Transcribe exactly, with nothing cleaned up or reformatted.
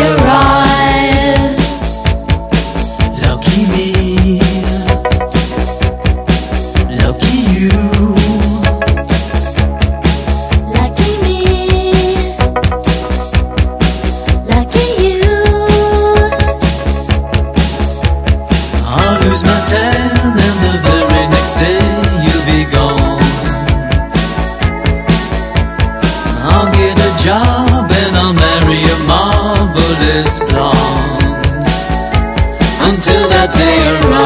arrives. Lucky me, lucky you. Lucky me, lucky you. I'll lose my tan and the very next day you'll be gone. I'll get a job and I'll marry a marvelous blonde. Until that day arrives.